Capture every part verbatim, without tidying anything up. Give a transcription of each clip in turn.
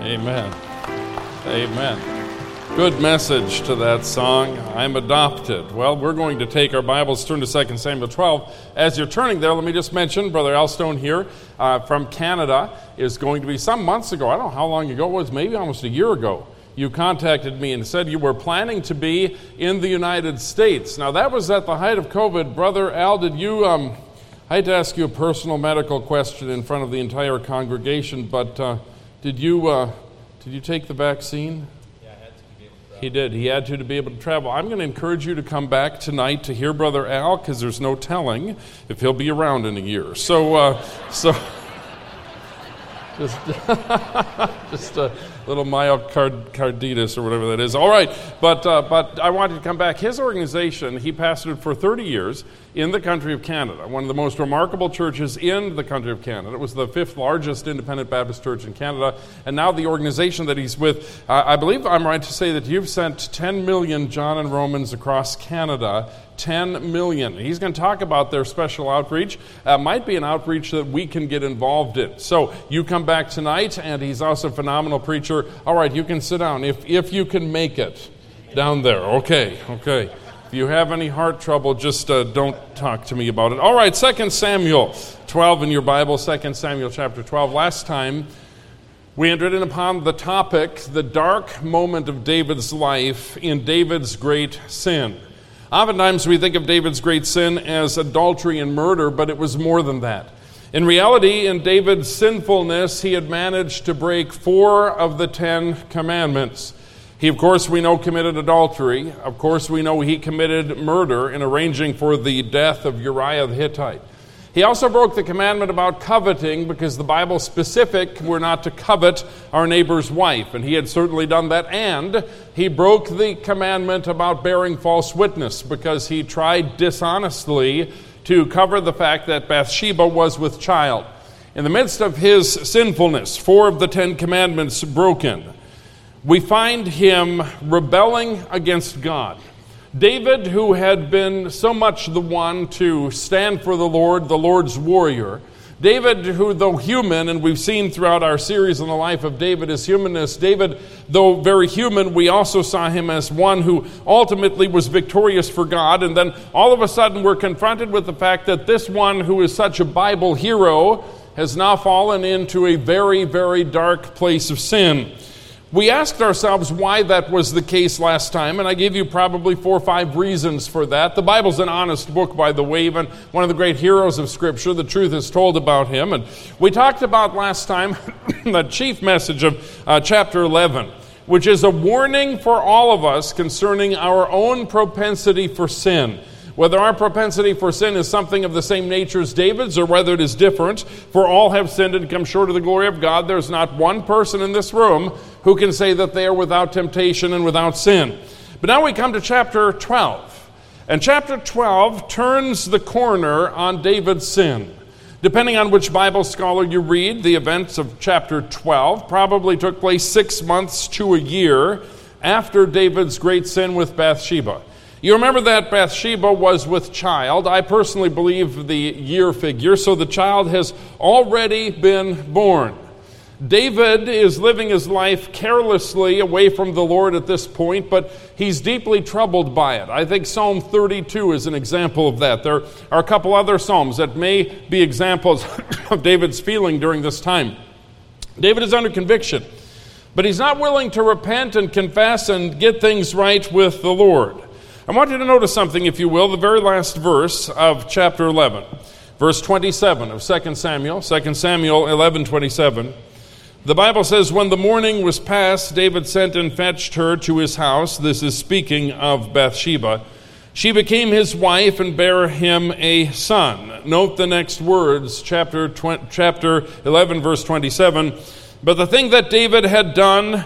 Amen. Amen. Good message to that song, I'm Adopted. Well, we're going to take our Bibles, turn to Second Samuel twelve. As you're turning there, let me just mention, Brother Elstone here uh, from Canada is going to be some months ago, I don't know how long ago it was, maybe almost a year ago, you contacted me and said you were planning to be in the United States. Now, that was at the height of COVID. Brother Al, did you, um, I hate to ask you a personal medical question in front of the entire congregation, but uh, did you uh, did you take the vaccine? Yeah, I had to be able to travel. He did. He had to to be able to travel. I'm going to encourage you to come back tonight to hear Brother Al, because there's no telling if he'll be around in a year. So, uh, so just just a little myocarditis or whatever that is. All right, but uh, but I wanted to come back. His organization, he pastored for thirty years in the country of Canada, one of the most remarkable churches in the country of Canada. It was the fifth largest independent Baptist church in Canada, and now the organization that he's with, uh, I believe I'm right to say that you've sent ten million John and Romans across Canada. ten million. He's going to talk about their special outreach. Uh, might be an outreach that we can get involved in. So you come back tonight, and he's also a phenomenal preacher. All right, you can sit down if if you can make it down there. Okay, okay. If you have any heart trouble, just uh, don't talk to me about it. All right, Second Samuel twelve in your Bible, Second Samuel chapter twelve. Last time, we entered in upon the topic, the dark moment of David's life in David's great sin. Oftentimes we think of David's great sin as adultery and murder, but it was more than that. In reality, in David's sinfulness, he had managed to break four of the Ten Commandments. He, of course, we know, committed adultery. Of course, we know he committed murder in arranging for the death of Uriah the Hittite. He also broke the commandment about coveting, because the Bible specific we're not to covet our neighbor's wife, and he had certainly done that. And he broke the commandment about bearing false witness, because he tried dishonestly to cover the fact that Bathsheba was with child. In the midst of his sinfulness, four of the Ten Commandments broken, we find him rebelling against God. David, who had been so much the one to stand for the Lord, the Lord's warrior. David, who, though human, and we've seen throughout our series on the life of David his humanness, David, though very human, we also saw him as one who ultimately was victorious for God. And then all of a sudden we're confronted with the fact that this one who is such a Bible hero has now fallen into a very, very dark place of sin. We asked ourselves why that was the case last time, and I gave you probably four or five reasons for that. The Bible's an honest book, by the way, even one of the great heroes of Scripture. The truth is told about him. And we talked about last time the chief message of uh, chapter eleven, which is a warning for all of us concerning our own propensity for sin. Whether our propensity for sin is something of the same nature as David's or whether it is different, for all have sinned and come short of the glory of God. There's not one person in this room who can say that they are without temptation and without sin. But now we come to chapter twelve. And chapter twelve turns the corner on David's sin. Depending on which Bible scholar you read, the events of chapter twelve probably took place six months to a year after David's great sin with Bathsheba. You remember that Bathsheba was with child. I personally believe the year figure, so the child has already been born. David is living his life carelessly away from the Lord at this point, but he's deeply troubled by it. I think Psalm thirty-two is an example of that. There are a couple other psalms that may be examples of David's feeling during this time. David is under conviction, but he's not willing to repent and confess and get things right with the Lord. I want you to notice something, if you will, the very last verse of chapter eleven, verse twenty-seven of Second Samuel, Second Samuel eleven twenty-seven. The Bible says, when the morning was past, David sent and fetched her to his house. This is speaking of Bathsheba. She became his wife and bare him a son. Note the next words, chapter twenty, chapter eleven, verse twenty-seven. But the thing that David had done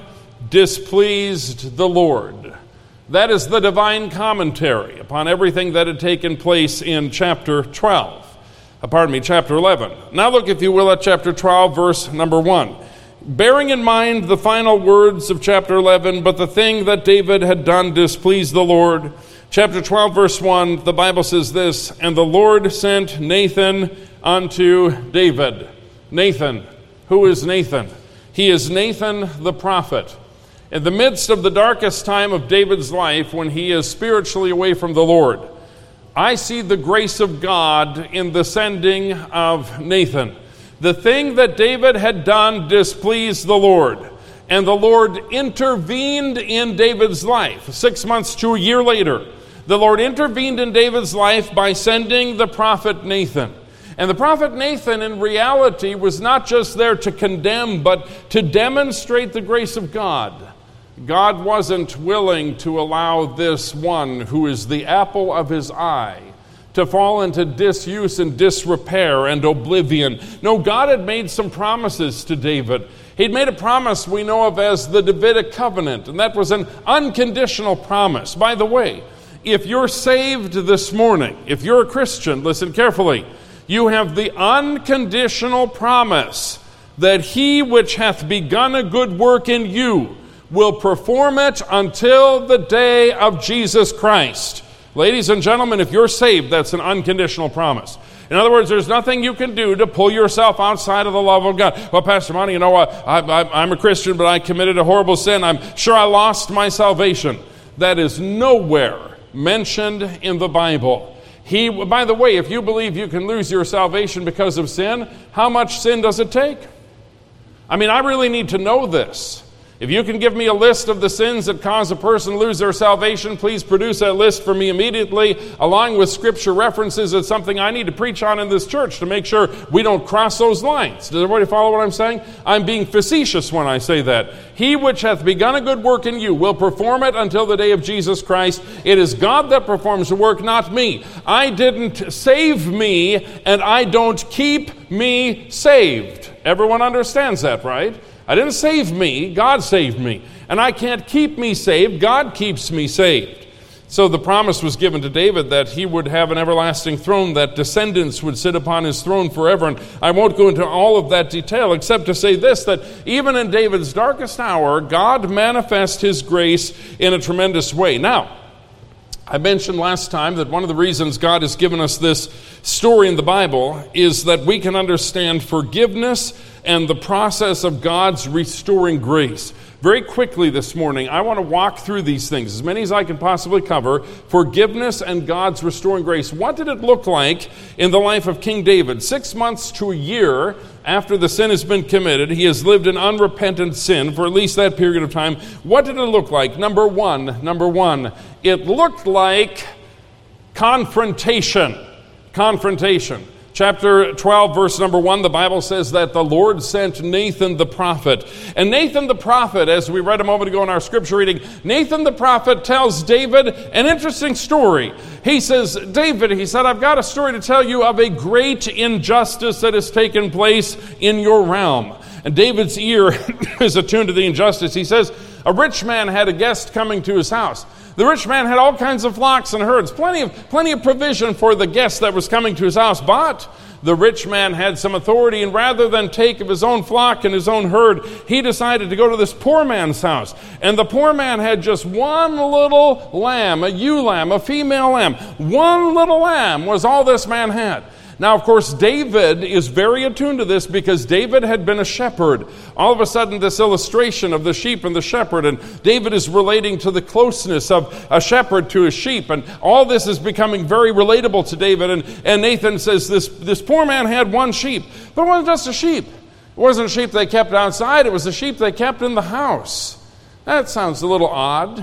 displeased the Lord. That is the divine commentary upon everything that had taken place in chapter twelve. Uh, pardon me, chapter eleven. Now look, if you will, at chapter twelve, verse number one. Bearing in mind the final words of chapter eleven, but the thing that David had done displeased the Lord. Chapter twelve, verse one, the Bible says this, and the Lord sent Nathan unto David. Nathan. Who is Nathan? He is Nathan the prophet. In the midst of the darkest time of David's life, when he is spiritually away from the Lord, I see the grace of God in the sending of Nathan. The thing that David had done displeased the Lord, and the Lord intervened in David's life. Six months to a year later, the Lord intervened in David's life by sending the prophet Nathan. And the prophet Nathan, in reality, was not just there to condemn, but to demonstrate the grace of God. God wasn't willing to allow this one who is the apple of his eye to fall into disuse and disrepair and oblivion. No, God had made some promises to David. He'd made a promise we know of as the Davidic covenant, and that was an unconditional promise. By the way, if you're saved this morning, if you're a Christian, listen carefully, you have the unconditional promise that he which hath begun a good work in you will perform it until the day of Jesus Christ. Ladies and gentlemen, if you're saved, that's an unconditional promise. In other words, there's nothing you can do to pull yourself outside of the love of God. Well, Pastor Monty, you know what? I, I, I'm a Christian, but I committed a horrible sin. I'm sure I lost my salvation. That is nowhere mentioned in the Bible. He, by the way, if you believe you can lose your salvation because of sin, how much sin does it take? I mean, I really need to know this. If you can give me a list of the sins that cause a person to lose their salvation, please produce that list for me immediately, along with scripture references. It's something I need to preach on in this church to make sure we don't cross those lines. Does everybody follow what I'm saying? I'm being facetious when I say that. He which hath begun a good work in you will perform it until the day of Jesus Christ. It is God that performs the work, not me. I didn't save me, and I don't keep me saved. Everyone understands that, right? I didn't save me, God saved me. And I can't keep me saved, God keeps me saved. So the promise was given to David that he would have an everlasting throne, that descendants would sit upon his throne forever. And I won't go into all of that detail except to say this, that even in David's darkest hour, God manifests his grace in a tremendous way. Now, I mentioned last time that one of the reasons God has given us this story in the Bible is that we can understand forgiveness and the process of God's restoring grace. Very quickly this morning, I want to walk through these things, as many as I can possibly cover. Forgiveness and God's restoring grace. What did it look like in the life of King David? Six months to a year after the sin has been committed, he has lived in unrepentant sin for at least that period of time. What did it look like? Number one, number one, it looked like confrontation. Confrontation. Chapter twelve, verse number one, the Bible says that the Lord sent Nathan the prophet. And Nathan the prophet, as we read a moment ago in our scripture reading, Nathan the prophet tells David an interesting story. He says, David, he said, I've got a story to tell you of a great injustice that has taken place in your realm. And David's ear is attuned to the injustice. He says, a rich man had a guest coming to his house. The rich man had all kinds of flocks and herds, plenty of plenty of provision for the guest that was coming to his house. But the rich man had some authority, and rather than take of his own flock and his own herd, he decided to go to this poor man's house. And the poor man had just one little lamb, a ewe lamb, a female lamb. One little lamb was all this man had. Now, of course, David is very attuned to this because David had been a shepherd. All of a sudden, this illustration of the sheep and the shepherd, and David is relating to the closeness of a shepherd to his sheep, and all this is becoming very relatable to David. And, and Nathan says this, this poor man had one sheep, but it wasn't just a sheep. It wasn't a sheep they kept outside, it was a sheep they kept in the house. That sounds a little odd.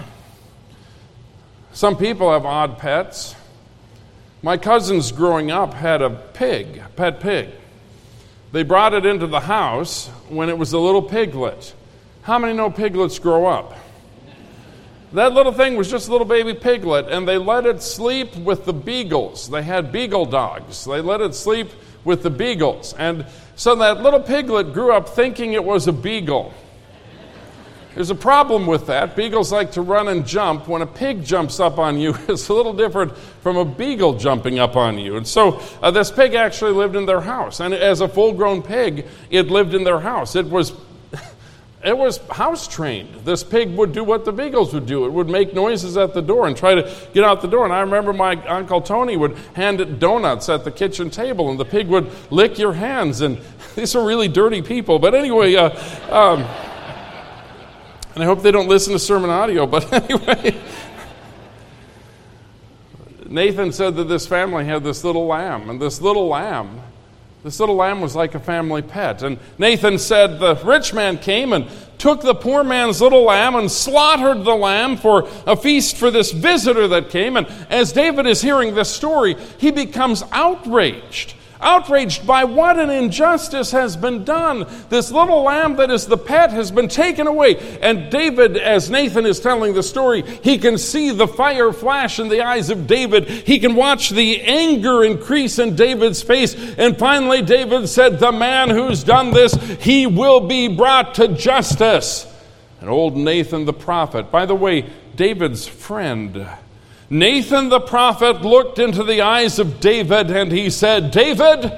Some people have odd pets. My cousins growing up had a pig, a pet pig. They brought it into the house when it was a little piglet. How many know piglets grow up? That little thing was just a little baby piglet, and they let it sleep with the beagles. They had beagle dogs. They let it sleep with the beagles. And so that little piglet grew up thinking it was a beagle. There's a problem with that. Beagles like to run and jump. When a pig jumps up on you, it's a little different from a beagle jumping up on you. And so uh, this pig actually lived in their house. And as a full-grown pig, it lived in their house. It was it was house trained. This pig would do what the beagles would do. It would make noises at the door and try to get out the door. And I remember my Uncle Tony would hand it donuts at the kitchen table, and the pig would lick your hands. And these are really dirty people. But anyway, uh, um, and I hope they don't listen to sermon audio. But anyway, Nathan said that this family had this little lamb, and this little lamb This little lamb was like a family pet. And Nathan said the rich man came and took the poor man's little lamb and slaughtered the lamb for a feast for this visitor that came. And as David is hearing this story, he becomes outraged. Outraged by what an injustice has been done. This little lamb that is the pet has been taken away. And David, as Nathan is telling the story, he can see the fire flash in the eyes of David. He can watch the anger increase in David's face. And finally, David said, the man who's done this, he will be brought to justice. And old Nathan the prophet, by the way, David's friend, Nathan the prophet looked into the eyes of David and he said, David,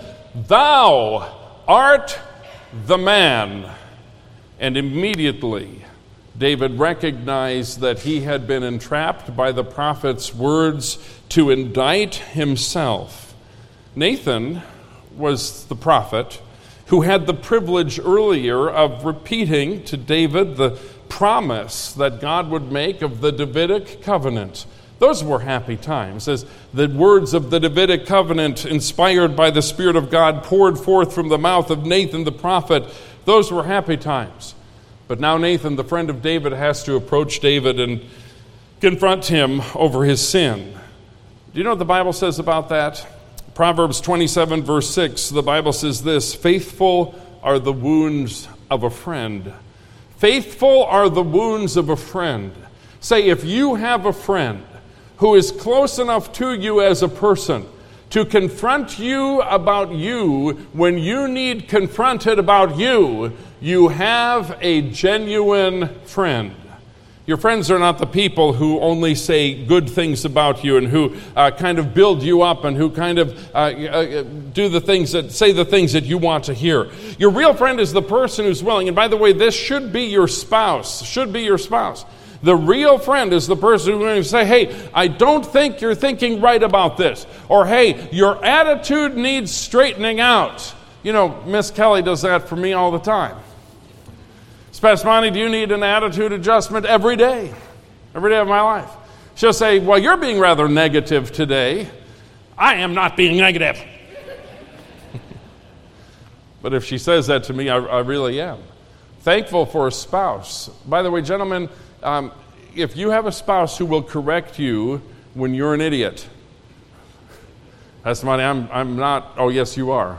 thou art the man. And immediately David recognized that he had been entrapped by the prophet's words to indict himself. Nathan was the prophet who had the privilege earlier of repeating to David the promise that God would make of the Davidic covenant. Those were happy times, as the words of the Davidic covenant, inspired by the Spirit of God, poured forth from the mouth of Nathan the prophet. Those were happy times. But now Nathan, the friend of David, has to approach David and confront him over his sin. Do you know what the Bible says about that? Proverbs twenty-seven, verse six, the Bible says this, faithful are the wounds of a friend. Faithful are the wounds of a friend. Say, if you have a friend who is close enough to you as a person to confront you about you when you need confronted about you, you have a genuine friend. Your friends are not the people who only say good things about you and who uh, kind of build you up and who kind of uh, uh, do the things that say the things that you want to hear. Your real friend is the person who's willing. And by the way, this should be your spouse. Should be your spouse. The real friend is the person who's going to say, hey, I don't think you're thinking right about this. Or, hey, your attitude needs straightening out. You know, Miss Kelly does that for me all the time. Spasmani, do you need an attitude adjustment every day? Every day of my life. She'll say, well, you're being rather negative today. I am not being negative. But if she says that to me, I, I really am. Thankful for a spouse. By the way, gentlemen, Um, if you have a spouse who will correct you when you're an idiot, that's somebody I'm, I'm not, oh yes you are.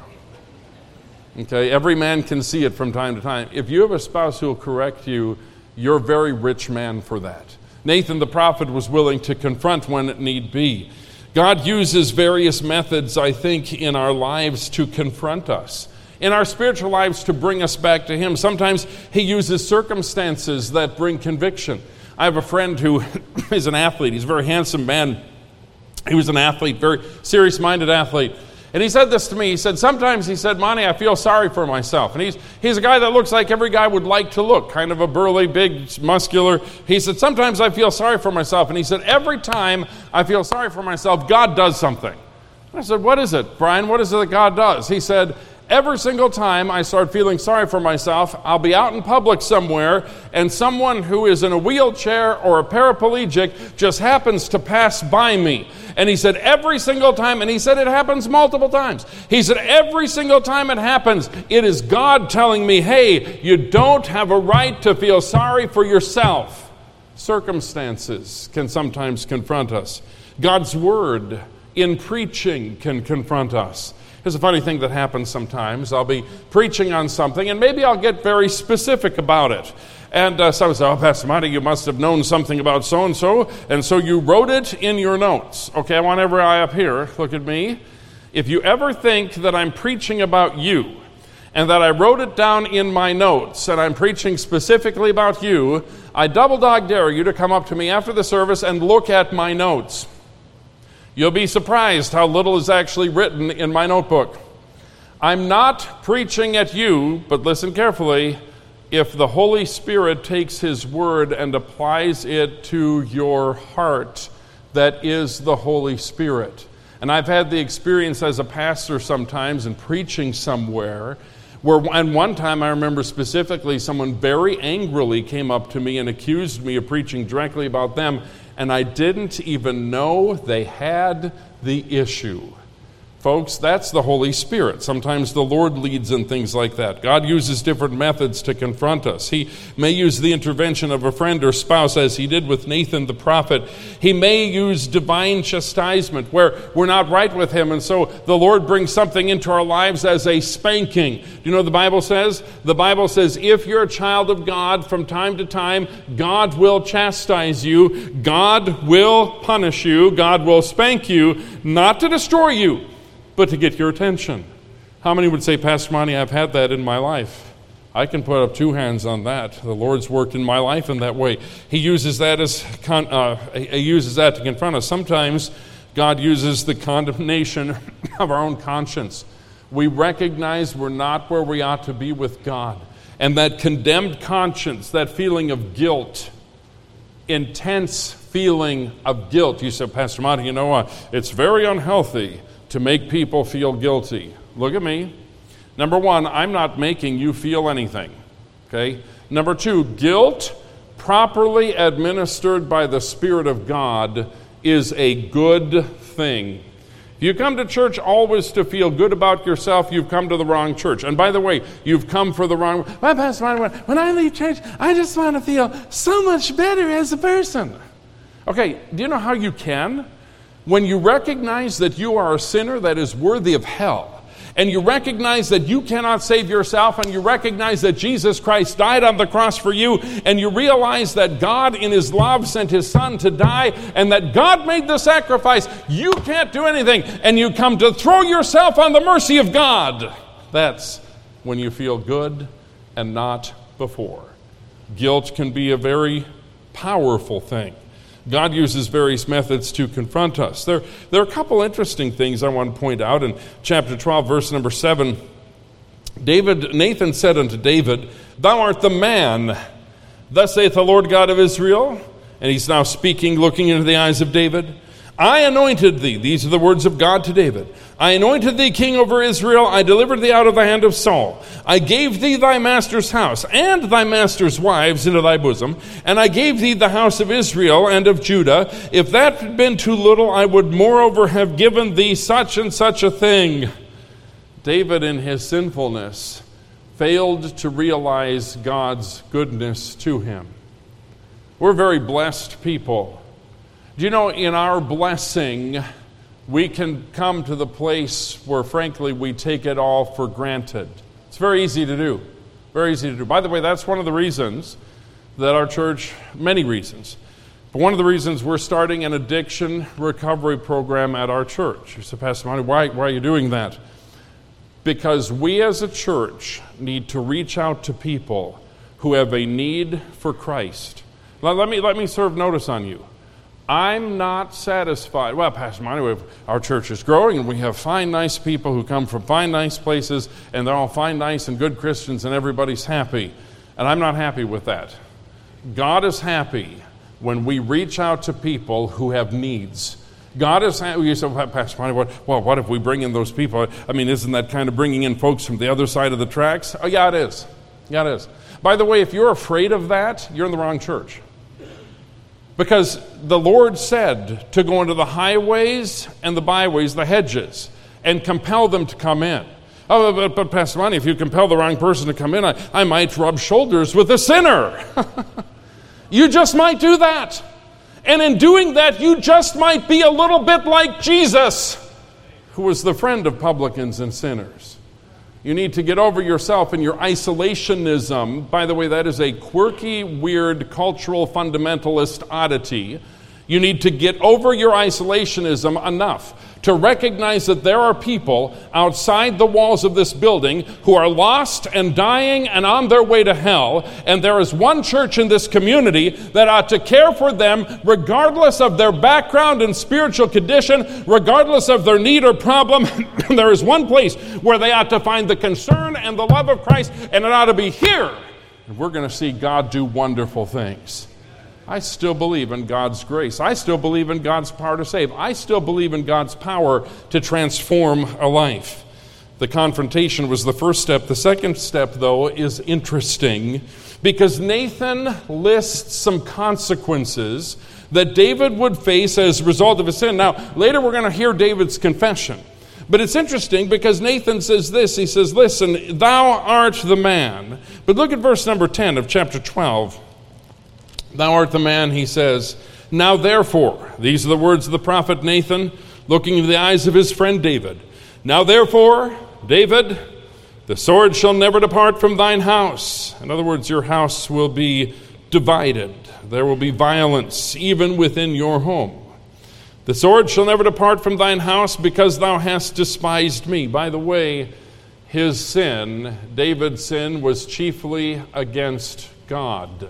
Okay, every man can see it from time to time. If you have a spouse who will correct you, you're a very rich man for that. Nathan the prophet was willing to confront when it need be. God uses various methods, I think, in our lives to confront us. In our spiritual lives to bring us back to Him. Sometimes He uses circumstances that bring conviction. I have a friend who is an athlete. He's a very handsome man. He was an athlete, very serious-minded athlete. And he said this to me. He said, sometimes, he said, Monty, I feel sorry for myself. And he's he's a guy that looks like every guy would like to look, kind of a burly, big, muscular. He said, sometimes I feel sorry for myself. And he said, every time I feel sorry for myself, God does something. And I said, what is it, Brian? What is it that God does? He said, every single time I start feeling sorry for myself, I'll be out in public somewhere, and someone who is in a wheelchair or a paraplegic just happens to pass by me. And he said, every single time, and he said it happens multiple times. He said, every single time it happens, it is God telling me, hey, you don't have a right to feel sorry for yourself. Circumstances can sometimes confront us. God's word in preaching can confront us. Here's a funny thing that happens sometimes. I'll be preaching on something, and maybe I'll get very specific about it. And uh, someone says, oh, Pastor Monty, you must have known something about so-and-so, and so you wrote it in your notes. Okay, I want every eye up here. Look at me. If you ever think that I'm preaching about you, and that I wrote it down in my notes, and I'm preaching specifically about you, I double-dog dare you to come up to me after the service and look at my notes. You'll be surprised how little is actually written in my notebook. I'm not preaching at you, but listen carefully, if the Holy Spirit takes His Word and applies it to your heart, that is the Holy Spirit. And I've had the experience as a pastor sometimes in preaching somewhere, where and one time I remember specifically someone very angrily came up to me and accused me of preaching directly about them, and I didn't even know they had the issue. Folks, that's the Holy Spirit. Sometimes the Lord leads in things like that. God uses different methods to confront us. He may use the intervention of a friend or spouse, as He did with Nathan the prophet. He may use divine chastisement where we're not right with Him, and so the Lord brings something into our lives as a spanking. Do you know what the Bible says? The Bible says, if you're a child of God, from time to time, God will chastise you, God will punish you, God will spank you, not to destroy you, but to get your attention. How many would say, Pastor Monty, I've had that in my life? I can put up two hands on that. The Lord's worked in my life in that way. He uses that as con- uh, He uses that to confront us. Sometimes God uses the condemnation of our own conscience. We recognize we're not where we ought to be with God, and that condemned conscience, that feeling of guilt, intense feeling of guilt. You said, Pastor Monty, you know what? It's very unhealthy to make people feel guilty. Look at me. Number one, I'm not making you feel anything. Okay? Number two, guilt properly administered by the Spirit of God is a good thing. If you come to church always to feel good about yourself, you've come to the wrong church. And by the way, you've come for the wrong... Well, Pastor Martin, when I leave church, I just want to feel so much better as a person. Okay, do you know how you can? When you recognize that you are a sinner that is worthy of hell, and you recognize that you cannot save yourself, and you recognize that Jesus Christ died on the cross for you, and you realize that God in His love sent His Son to die, and that God made the sacrifice, you can't do anything, and you come to throw yourself on the mercy of God. That's when you feel good and not before. Guilt can be a very powerful thing. God uses various methods to confront us. There, there are a couple interesting things I want to point out. In chapter twelve, verse number seven, David, Nathan said unto David, Thou art the man. Thus saith the Lord God of Israel. And he's now speaking, looking into the eyes of David. I anointed thee. These are the words of God to David. I anointed thee king over Israel. I delivered thee out of the hand of Saul. I gave thee thy master's house and thy master's wives into thy bosom. And I gave thee the house of Israel and of Judah. If that had been too little, I would moreover have given thee such and such a thing. David, in his sinfulness, failed to realize God's goodness to him. We're very blessed people. Do you know, in our blessing, we can come to the place where, frankly, we take it all for granted. It's very easy to do. Very easy to do. By the way, that's one of the reasons that our church, many reasons, but one of the reasons we're starting an addiction recovery program at our church. You say, Pastor Monty, why, why are you doing that? Because we as a church need to reach out to people who have a need for Christ. Now, let me, let me serve notice on you. I'm not satisfied. Well, Pastor Monty, our church is growing, and we have fine, nice people who come from fine, nice places, and they're all fine, nice, and good Christians, and everybody's happy. And I'm not happy with that. God is happy when we reach out to people who have needs. God is happy. You say, well, Pastor Monty, what, well, what if we bring in those people? I mean, isn't that kind of bringing in folks from the other side of the tracks? Oh, yeah, it is. Yeah, it is. By the way, if you're afraid of that, you're in the wrong church. Because the Lord said to go into the highways and the byways, the hedges, and compel them to come in. Oh, but, but Pastor Monty, if you compel the wrong person to come in, I, I might rub shoulders with a sinner. You just might do that. And in doing that, you just might be a little bit like Jesus, who was the friend of publicans and sinners. You need to get over yourself and your isolationism. By the way, that is a quirky, weird, cultural fundamentalist oddity. You need to get over your isolationism enough to recognize that there are people outside the walls of this building who are lost and dying and on their way to hell, and there is one church in this community that ought to care for them regardless of their background and spiritual condition, regardless of their need or problem. There is one place where they ought to find the concern and the love of Christ, and it ought to be here and we're going to see God do wonderful things. I still believe in God's grace. I still believe in God's power to save. I still believe in God's power to transform a life. The confrontation was the first step. The second step, though, is interesting because Nathan lists some consequences that David would face as a result of his sin. Now, later we're going to hear David's confession. But it's interesting because Nathan says this. He says, listen, thou art the man. But look at verse number ten of chapter twelve. Thou art the man, he says. Now therefore, these are the words of the prophet Nathan, looking into the eyes of his friend David. Now therefore, David, the sword shall never depart from thine house. In other words, your house will be divided. There will be violence even within your home. The sword shall never depart from thine house because thou hast despised me. By the way, his sin, David's sin, was chiefly against God.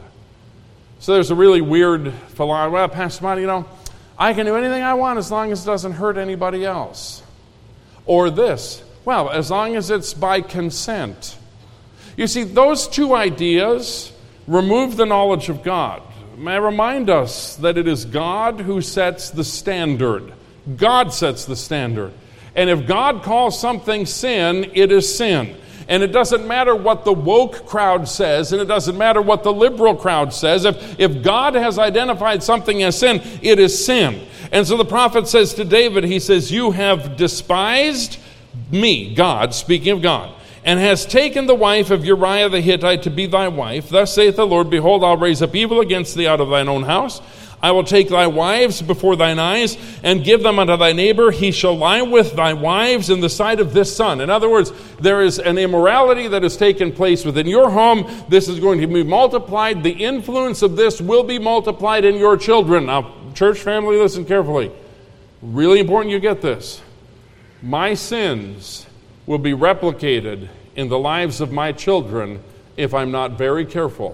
So there's a really weird philosophy. Well, Pastor Monty, you know, I can do anything I want as long as it doesn't hurt anybody else. Or this, well, as long as it's by consent. You see, those two ideas remove the knowledge of God. May I remind us that it is God who sets the standard. God sets the standard. And if God calls something sin, it is sin. And it doesn't matter what the woke crowd says, and it doesn't matter what the liberal crowd says. If, if God has identified something as sin, it is sin. And so the prophet says to David, he says, you have despised me, God, speaking of God, and has taken the wife of Uriah the Hittite to be thy wife. Thus saith the Lord, behold, I'll raise up evil against thee out of thine own house. I will take thy wives before thine eyes and give them unto thy neighbor. He shall lie with thy wives in the sight of this son. In other words, there is an immorality that has taken place within your home. This is going to be multiplied. The influence of this will be multiplied in your children. Now, church family, listen carefully. Really important you get this. My sins will be replicated in the lives of my children if I'm not very careful.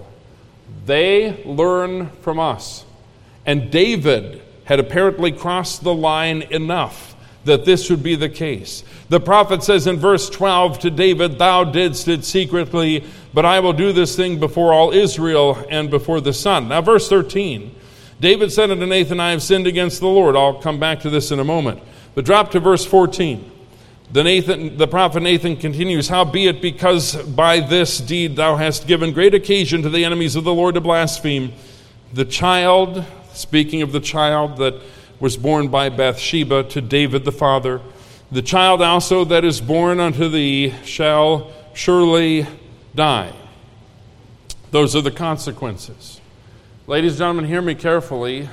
They learn from us. And David had apparently crossed the line enough that this would be the case. The prophet says in verse twelve to David, thou didst it secretly, but I will do this thing before all Israel and before the sun. Now verse thirteen, David said unto Nathan, I have sinned against the Lord. I'll come back to this in a moment. But drop to verse fourteen. The, Nathan, the prophet Nathan continues, howbeit because by this deed thou hast given great occasion to the enemies of the Lord to blaspheme, the child, speaking of the child that was born by Bathsheba to David the father, the child also that is born unto thee shall surely die. Those are the consequences. Ladies and gentlemen, hear me carefully.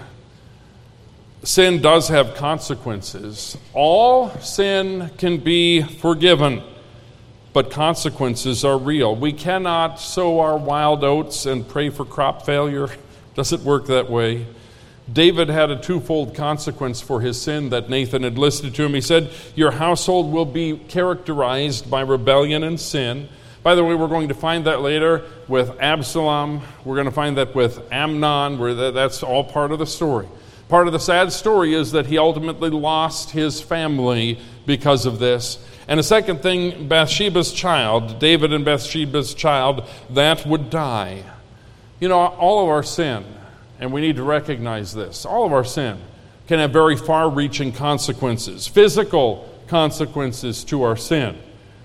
Sin does have consequences. All sin can be forgiven, but consequences are real. We cannot sow our wild oats and pray for crop failure. Doesn't work that way. David had a twofold consequence for his sin that Nathan had listed to him. He said, your household will be characterized by rebellion and sin. By the way, we're going to find that later with Absalom. We're going to find that with Amnon, where that's all part of the story. Part of the sad story is that he ultimately lost his family because of this. And the second thing, Bathsheba's child, David and Bathsheba's child, that would die. You know, all of our sin, and we need to recognize this, all of our sin can have very far-reaching consequences, physical consequences to our sin.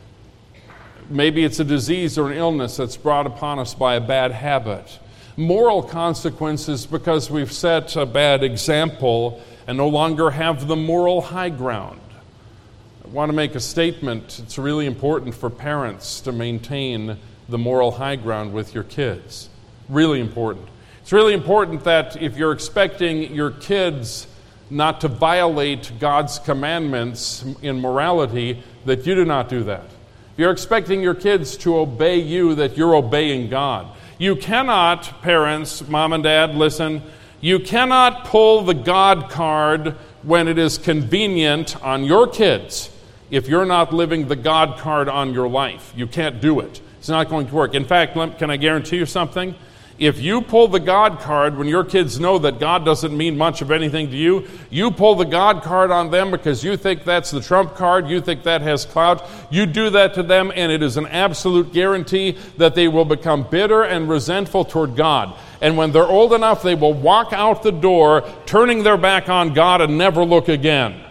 Maybe it's a disease or an illness that's brought upon us by a bad habit. Moral consequences because we've set a bad example and no longer have the moral high ground. I want to make a statement. It's really important for parents to maintain the moral high ground with your kids. Really important. It's really important that if you're expecting your kids not to violate God's commandments in morality, that you do not do that. If you're expecting your kids to obey you, that you're obeying God. You cannot, parents, mom and dad, listen, you cannot pull the God card when it is convenient on your kids if you're not living the God card on your life. You can't do it. It's not going to work. In fact, can I guarantee you something? If you pull the God card when your kids know that God doesn't mean much of anything to you, you pull the God card on them because you think that's the trump card, you think that has clout, you do that to them, and it is an absolute guarantee that they will become bitter and resentful toward God. And when they're old enough, they will walk out the door, turning their back on God and never look again.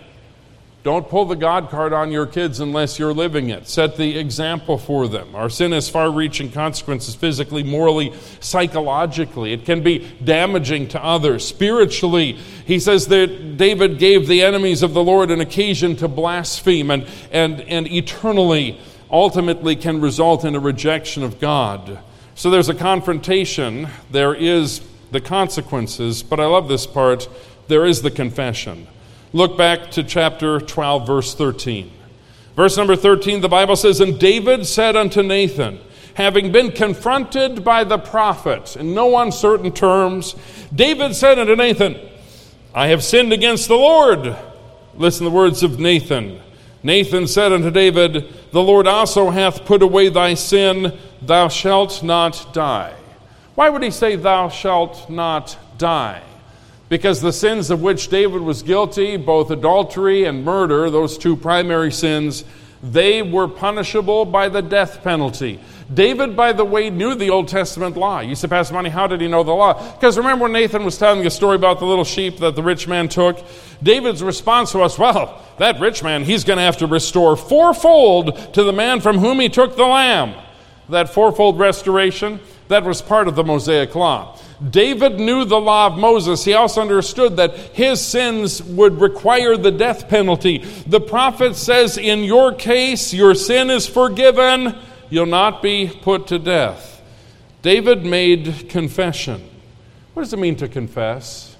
Don't pull the God card on your kids unless you're living it. Set the example for them. Our sin has far-reaching consequences physically, morally, psychologically. It can be damaging to others. Spiritually, he says that David gave the enemies of the Lord an occasion to blaspheme, and, and, and eternally, ultimately can result in a rejection of God. So there's a confrontation. There is the consequences. But I love this part. There is the confession. Look back to chapter twelve, verse thirteen. Verse number thirteen, the Bible says, "And David said unto Nathan, having been confronted by the prophet," in no uncertain terms, David said unto Nathan, "I have sinned against the Lord." Listen to the words of Nathan. Nathan said unto David, "The Lord also hath put away thy sin, thou shalt not die." Why would he say, "Thou shalt not die"? Because the sins of which David was guilty, both adultery and murder, those two primary sins, they were punishable by the death penalty. David, by the way, knew the Old Testament law. You say, "Pastor Monty, how did he know the law?" Because remember when Nathan was telling a story about the little sheep that the rich man took? David's response was, "Well, that rich man, he's going to have to restore fourfold to the man from whom he took the lamb." That fourfold restoration, that was part of the Mosaic law. David knew the law of Moses. He also understood that his sins would require the death penalty. The prophet says, in your case, your sin is forgiven. You'll not be put to death. David made confession. What does it mean to confess?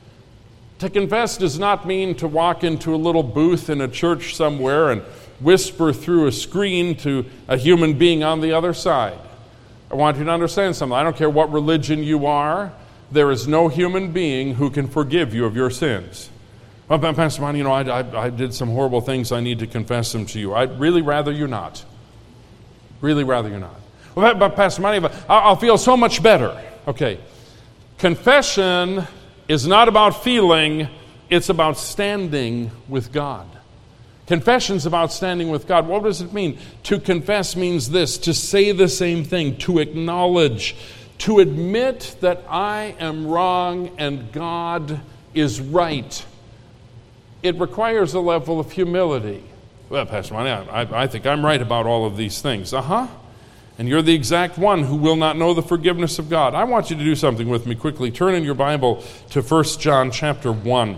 To confess does not mean to walk into a little booth in a church somewhere and whisper through a screen to a human being on the other side. I want you to understand something. I don't care what religion you are. There is no human being who can forgive you of your sins. Well, Pastor Monty, you know, I, I, I did some horrible things. I need to confess them to you. I'd really rather you not. Really rather you not. Well, but Pastor Monty, I'll feel so much better. Okay. Confession is not about feeling. It's about standing with God. Confession's about standing with God. What does it mean? To confess means this, to say the same thing, to acknowledge, to admit that I am wrong and God is right. It requires a level of humility. Well, Pastor Monty, I, I think I'm right about all of these things. Uh-huh. And you're the exact one who will not know the forgiveness of God. I want you to do something with me quickly. Turn in your Bible to First John chapter one.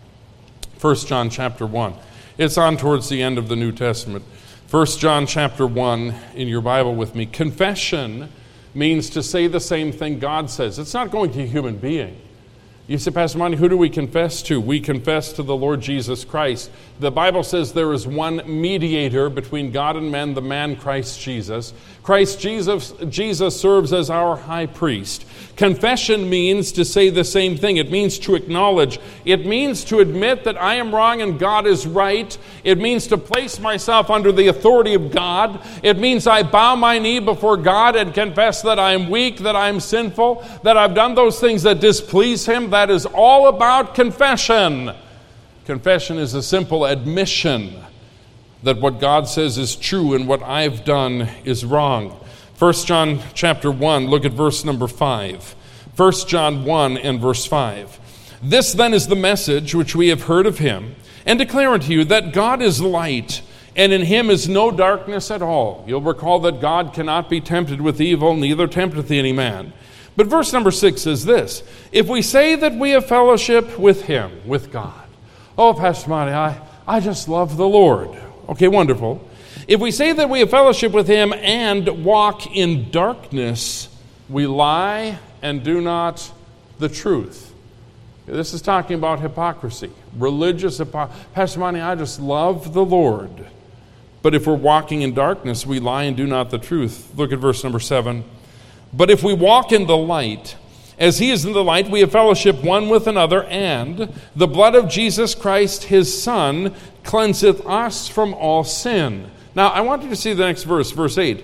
First John chapter one. It's on towards the end of the New Testament. First John chapter one in your Bible with me. Confession means to say the same thing God says. It's not going to a human being. You say, Pastor Monty, who do we confess to? We confess to the Lord Jesus Christ. The Bible says there is one mediator between God and men, the man Christ Jesus. Christ Jesus, Jesus serves as our high priest. Confession means to say the same thing. It means to acknowledge. It means to admit that I am wrong and God is right. It means to place myself under the authority of God. It means I bow my knee before God and confess that I am weak, that I am sinful, that I've done those things that displease Him. That is all about confession. Confession is a simple admission that what God says is true and what I've done is wrong. First John chapter one, look at verse number five. First John one and verse five. This then is the message which we have heard of Him, and declare unto you that God is light, and in Him is no darkness at all. You'll recall that God cannot be tempted with evil, neither tempteth He any man. But verse number six says this, if we say that we have fellowship with Him, with God. Oh, Pastor Monty, I, I just love the Lord. Okay, wonderful. If we say that we have fellowship with Him and walk in darkness, we lie and do not the truth. This is talking about hypocrisy, religious hypocrisy. Pastor Monty, I just love the Lord. But if we're walking in darkness, we lie and do not the truth. Look at verse number seven. But if we walk in the light, as He is in the light, we have fellowship one with another, and the blood of Jesus Christ, His Son, cleanseth us from all sin. Now, I want you to see the next verse, verse eight.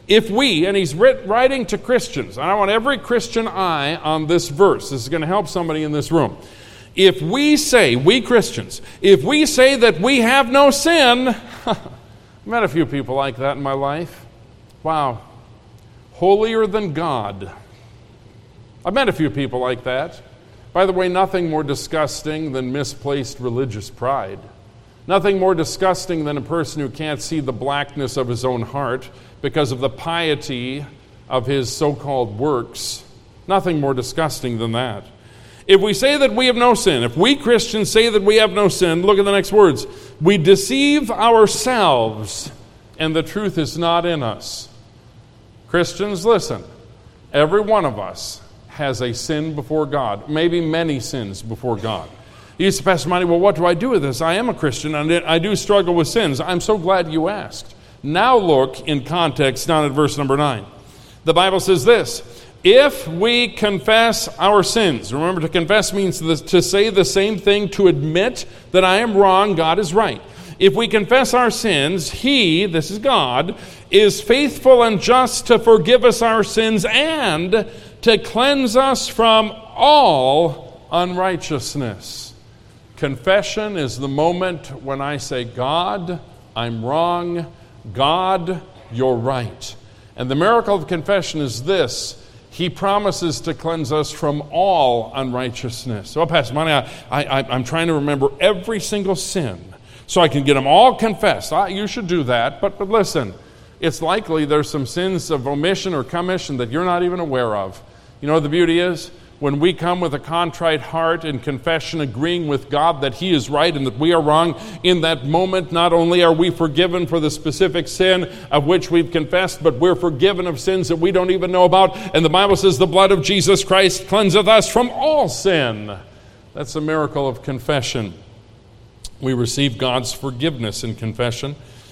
If we, and he's writ, writing to Christians, and I want every Christian eye on this verse. This is going to help somebody in this room. If we say, we Christians, if we say that we have no sin, I've met a few people like that in my life. Wow. Holier than God. I've met a few people like that. By the way, nothing more disgusting than misplaced religious pride. Nothing more disgusting than a person who can't see the blackness of his own heart because of the piety of his so-called works. Nothing more disgusting than that. If we say that we have no sin, if we Christians say that we have no sin, look at the next words. We deceive ourselves, and the truth is not in us. Christians, listen. Every one of us has a sin before God, maybe many sins before God. You used to, Pastor Monty, well, what do I do with this? I am a Christian, and I do struggle with sins. I'm so glad you asked. Now look in context down at verse number nine. The Bible says this, if we confess our sins, remember to confess means to say the same thing, to admit that I am wrong, God is right. If we confess our sins, He, this is God, is faithful and just to forgive us our sins and to cleanse us from all unrighteousness. Confession is the moment when I say, God, I'm wrong. God, you're right. And the miracle of confession is this. He promises to cleanse us from all unrighteousness. So, Pastor Monty, I, I, I'm trying to remember every single sin so I can get them all confessed. I, you should do that. But, but listen, it's likely there's some sins of omission or commission that you're not even aware of. You know what the beauty is? When we come with a contrite heart in confession, agreeing with God that He is right and that we are wrong, in that moment, not only are we forgiven for the specific sin of which we've confessed, but we're forgiven of sins that we don't even know about. And the Bible says the blood of Jesus Christ cleanseth us from all sin. That's the miracle of confession. We receive God's forgiveness in confession.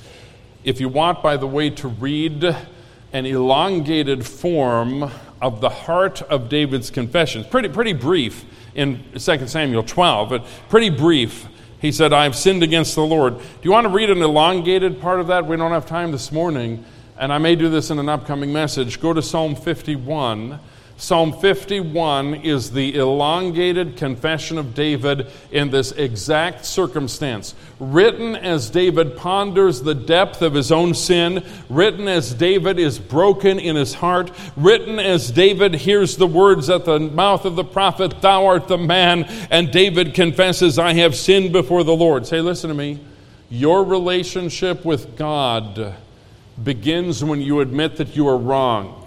If you want, by the way, to read an elongated form of the heart of David's confession. Pretty, pretty brief in Second Samuel twelve, but pretty brief. He said, I've sinned against the Lord. Do you want to read an elongated part of that? We don't have time this morning, and I may do this in an upcoming message. Go to Psalm fifty-one. Psalm fifty-one is the elongated confession of David in this exact circumstance. Written as David ponders the depth of his own sin, written as David is broken in his heart, written as David hears the words at the mouth of the prophet, Thou art the man, and David confesses, I have sinned before the Lord. Say, listen to me. Your relationship with God begins when you admit that you are wrong.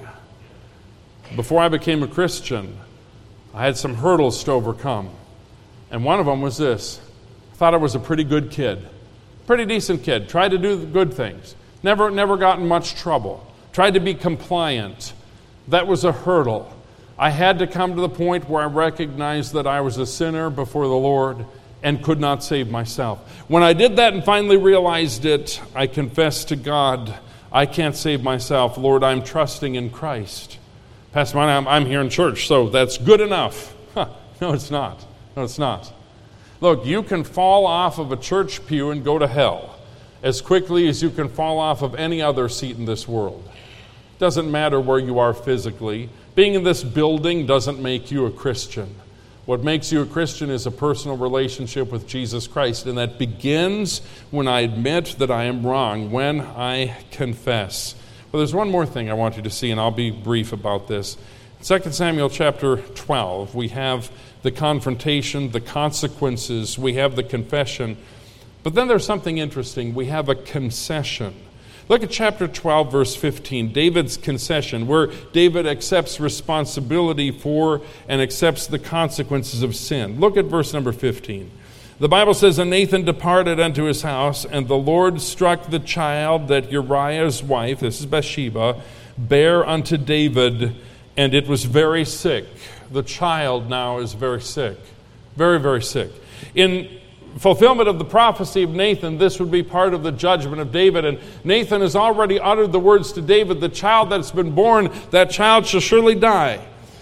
Before I became a Christian, I had some hurdles to overcome. And one of them was this. I thought I was a pretty good kid. Pretty decent kid. Tried to do the good things. Never, never got in much trouble. Tried to be compliant. That was a hurdle. I had to come to the point where I recognized that I was a sinner before the Lord and could not save myself. When I did that and finally realized it, I confessed to God, I can't save myself. Lord, I'm trusting in Christ. Pastor Monty, I'm, I'm here in church, so that's good enough. Huh, no, it's not. No, it's not. Look, you can fall off of a church pew and go to hell as quickly as you can fall off of any other seat in this world. It doesn't matter where you are physically. Being in this building doesn't make you a Christian. What makes you a Christian is a personal relationship with Jesus Christ, and that begins when I admit that I am wrong, when I confess. But there's one more thing I want you to see, and I'll be brief about this. In Second Samuel chapter twelve, we have the confrontation, the consequences, we have the confession. But then there's something interesting. We have a concession. Look at chapter twelve, verse fifteen, David's concession, where David accepts responsibility for and accepts the consequences of sin. Look at verse number fifteen. The Bible says, And Nathan departed unto his house, and the Lord struck the child that Uriah's wife, this is Bathsheba, bare unto David, and it was very sick. The child now is very sick. Very, very sick. In fulfillment of the prophecy of Nathan, this would be part of the judgment of David. And Nathan has already uttered the words to David, the child that's been born, that child shall surely die.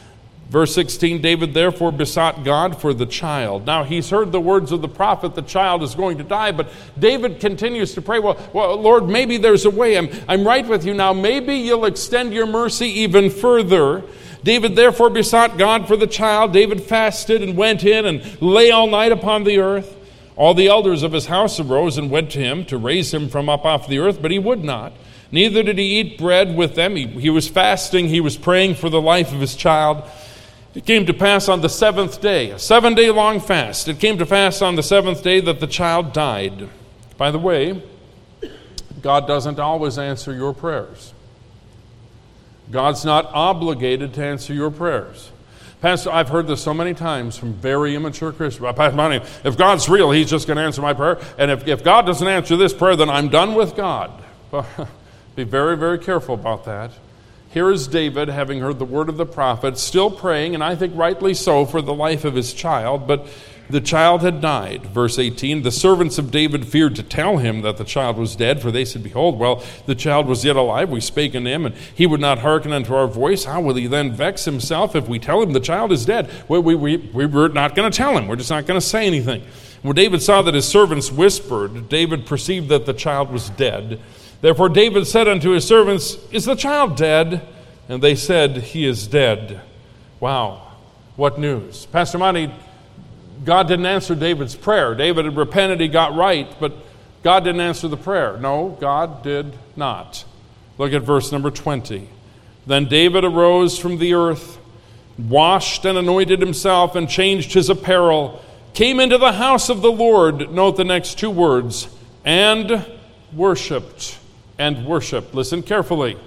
Verse sixteen, David therefore besought God for the child. Now he's heard the words of the prophet, the child is going to die, but David continues to pray, well, well Lord, maybe there's a way. I'm, I'm right with you now. Maybe you'll extend your mercy even further. David therefore besought God for the child. David fasted and went in and lay all night upon the earth. All the elders of his house arose and went to him to raise him from up off the earth, but he would not. Neither did he eat bread with them. He, he was fasting. He was praying for the life of his child. It came to pass on the seventh day, a seven-day long fast. It came to pass on the seventh day that the child died. By the way, God doesn't always answer your prayers. God's not obligated to answer your prayers. Pastor, I've heard this so many times from very immature Christians. Pastor, if God's real, He's just going to answer my prayer. And if, if God doesn't answer this prayer, then I'm done with God. Be very, very careful about that. Here is David, having heard the word of the prophet, still praying, and I think rightly so, for the life of his child, but the child had died. Verse eighteen, the servants of David feared to tell him that the child was dead, for they said, behold, well, the child was yet alive. We spake unto him, and he would not hearken unto our voice. How will he then vex himself if we tell him the child is dead? Well, we, we, we were not going to tell him. We're just not going to say anything. When David saw that his servants whispered, David perceived that the child was dead. Therefore David said unto his servants, is the child dead? And they said, he is dead. Wow, what news. Pastor Monty, God didn't answer David's prayer. David had repented, he got right, but God didn't answer the prayer. No, God did not. Look at verse number twenty. Then David arose from the earth, washed and anointed himself, and changed his apparel, came into the house of the Lord, note the next two words, and worshipped. And worshipped. Listen carefully.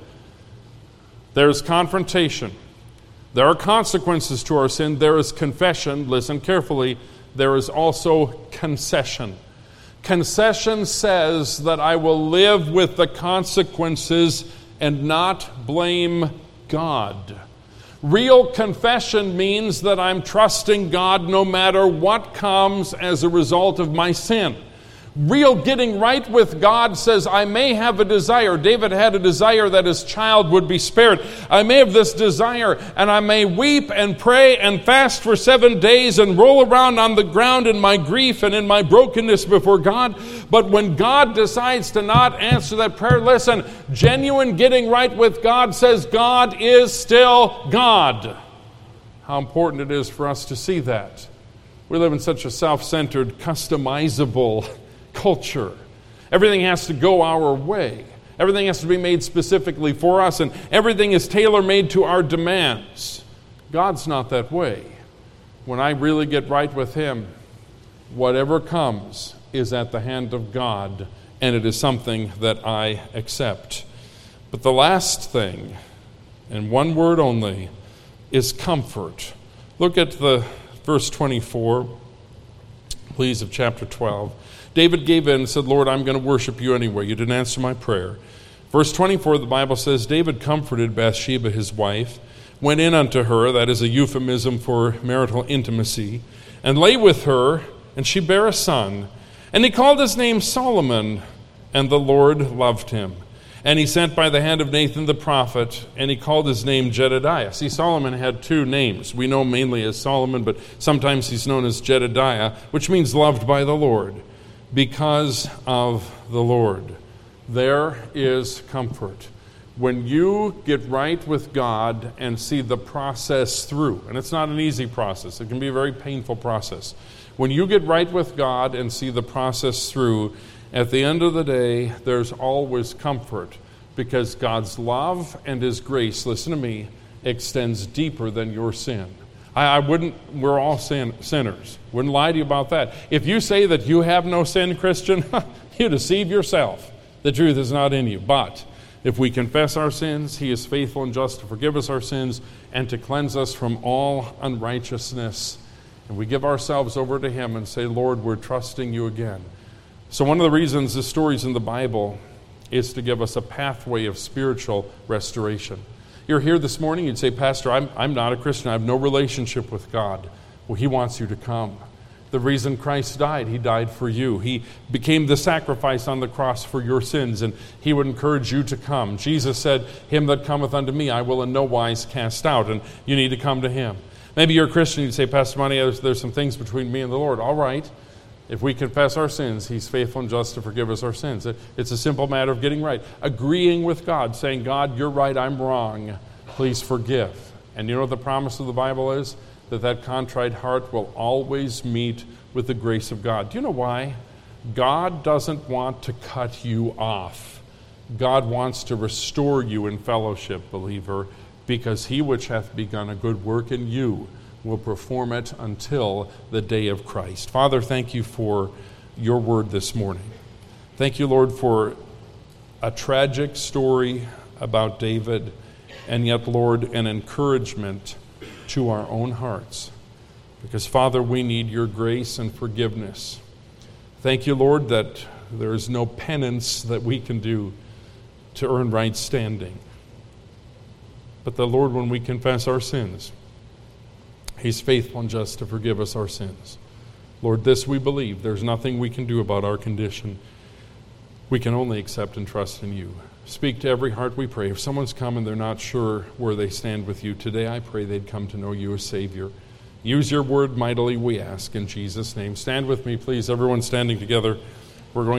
There's confrontation. There are consequences to our sin. There is confession. Listen carefully. There is also concession. Concession says that I will live with the consequences and not blame God. Real confession means that I'm trusting God no matter what comes as a result of my sin. Real getting right with God says, I may have a desire. David had a desire that his child would be spared. I may have this desire, and I may weep and pray and fast for seven days and roll around on the ground in my grief and in my brokenness before God. But when God decides to not answer that prayer, listen, genuine getting right with God says God is still God. How important it is for us to see that. We live in such a self-centered, customizable culture. Everything has to go our way. Everything has to be made specifically for us, and everything is tailor-made to our demands. God's not that way. When I really get right with Him, whatever comes is at the hand of God, and it is something that I accept. But the last thing, and one word only, is comfort. Look at the verse twenty-four, please, of chapter twelve. David gave in and said, Lord, I'm going to worship you anyway. You didn't answer my prayer. Verse twenty-four, the Bible says, David comforted Bathsheba, his wife, went in unto her, that is a euphemism for marital intimacy, and lay with her, and she bare a son. And he called his name Solomon, and the Lord loved him. And he sent by the hand of Nathan the prophet, and he called his name Jedediah. See, Solomon had two names. We know mainly as Solomon, but sometimes he's known as Jedediah, which means loved by the Lord. Because of the Lord. There is comfort. When you get right with God and see the process through, and it's not an easy process, it can be a very painful process. When you get right with God and see the process through, at the end of the day, there's always comfort, because God's love and His grace, listen to me, extends deeper than your sin. I, I wouldn't, we're all sin, sinners. Wouldn't lie to you about that. If you say that you have no sin, Christian, you deceive yourself. The truth is not in you. But if we confess our sins, He is faithful and just to forgive us our sins and to cleanse us from all unrighteousness. And we give ourselves over to Him and say, Lord, we're trusting you again. So one of the reasons this story's in the Bible is to give us a pathway of spiritual restoration. You're here this morning, you'd say, Pastor, I'm, I'm not a Christian. I have no relationship with God. Well, He wants you to come. The reason Christ died, He died for you. He became the sacrifice on the cross for your sins, and He would encourage you to come. Jesus said, Him that cometh unto me, I will in no wise cast out, and you need to come to Him. Maybe you're a Christian, you'd say, Pastor Monty, there's, there's some things between me and the Lord. All right. If we confess our sins, He's faithful and just to forgive us our sins. It's a simple matter of getting right. Agreeing with God, saying, God, you're right, I'm wrong. Please forgive. And you know what the promise of the Bible is? That that contrite heart will always meet with the grace of God. Do you know why? God doesn't want to cut you off. God wants to restore you in fellowship, believer, because He which hath begun a good work in you will perform it until the day of Christ. Father, thank you for your word this morning. Thank you, Lord, for a tragic story about David, and yet, Lord, an encouragement to our own hearts. Because, Father, we need your grace and forgiveness. Thank you, Lord, that there is no penance that we can do to earn right standing. But the Lord, when we confess our sins, He's faithful and just to forgive us our sins. Lord, this we believe. There's nothing we can do about our condition. We can only accept and trust in you. Speak to every heart, we pray. If someone's come and they're not sure where they stand with you today, I pray they'd come to know you as Savior. Use your word mightily, we ask, in Jesus' name. Stand with me, please. Everyone standing together.